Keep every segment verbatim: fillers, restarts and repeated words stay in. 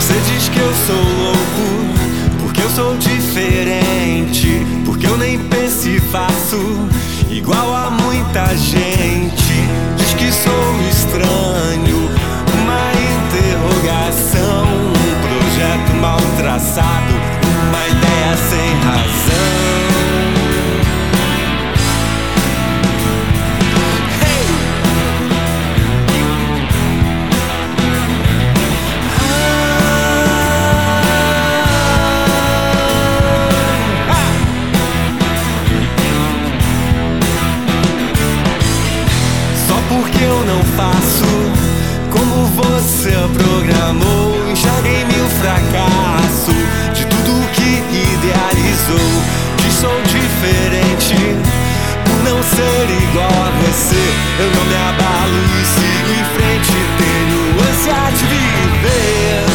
Você diz que eu sou louco, porque eu sou diferente, porque eu nem penso e faço igual a muita gente. Diz que sou estranho, uma interrogação, um projeto mal traçado, uma ideia sem razão. Porque eu não faço como você programou. Enxerguei mil fracasso de tudo que idealizou. Que sou diferente por não ser igual a você. Eu não me abalo e sigo em frente. Tenho ânsia de viver.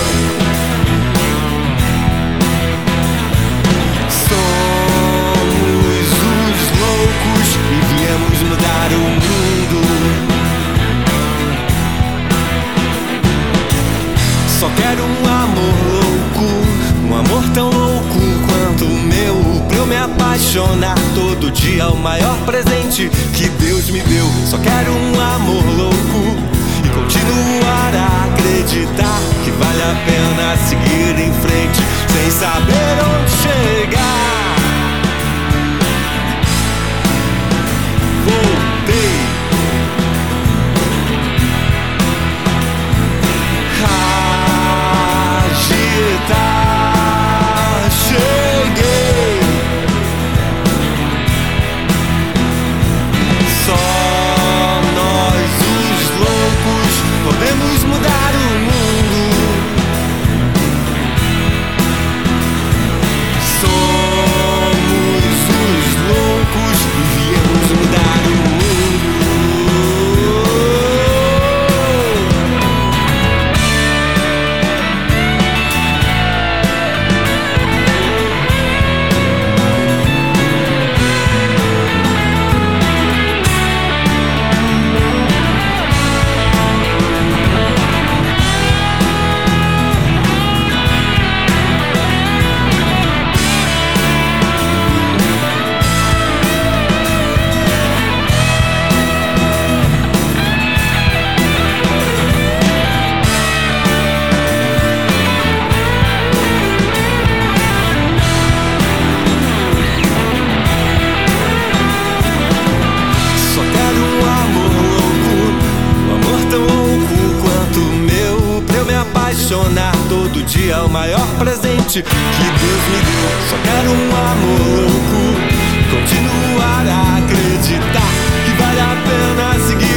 Somos os loucos e viemos mudar o mundo. Só quero um amor louco, um amor tão louco quanto o meu, pra eu me apaixonar todo dia, o maior presente que Deus me deu. Só quero um amor louco e continuar a acreditar que vale a pena seguir em frente sem saber onde chegar. Voltei. Cheguei. Só nós os loucos podemos mudar o mundo. Somos os loucos e viemos mudar o mundo. Apaixonar todo dia é o maior presente que Deus me deu. Só quero um amor louco, continuar a acreditar que vale a pena seguir